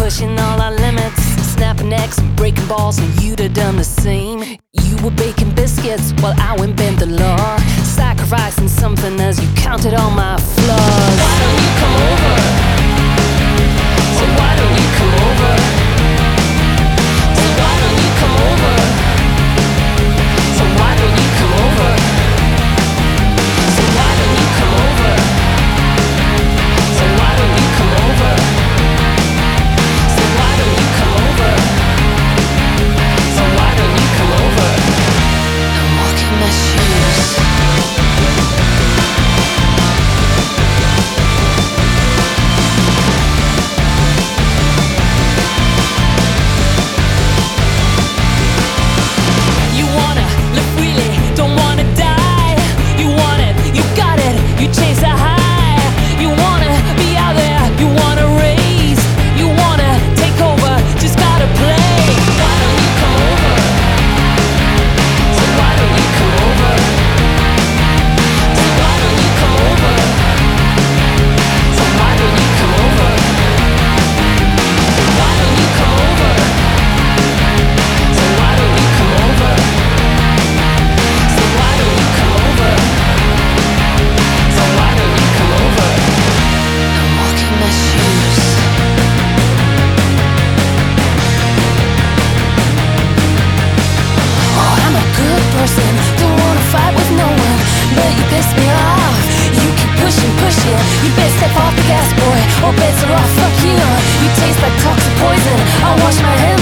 pushing all our limits, snapping necks and breaking balls, and you'd have done the same. You were baking biscuits while I went bent the law, sacrificing something as you counted all my flaws. Why don't you come over? So why don't you come over? So why don't you come over? So why don't you come over? So why don't you come over? So why don't you come over? So why don't you come over? So why don't you come over? I'm walking my shoes. You wanna live freely, don't wanna die. You want it, you got it, you chase a high. You wanna be out there, you wanna raise. You wanna take over, just gotta play. Why don't you come over? So why don't you come over? So why don't you come over? So why don't you come over? Why don't you come over? So why don't you come over? So why don't you come over? So why don't you come over? I'm walking my shoes. Oh, I'm a good person, don't wanna fight with no one, but you piss me off. You keep pushing, pushing. You better step off the gas, boy, or bets are off. Fuck you. You taste like toxic poison. I'll wash my hands.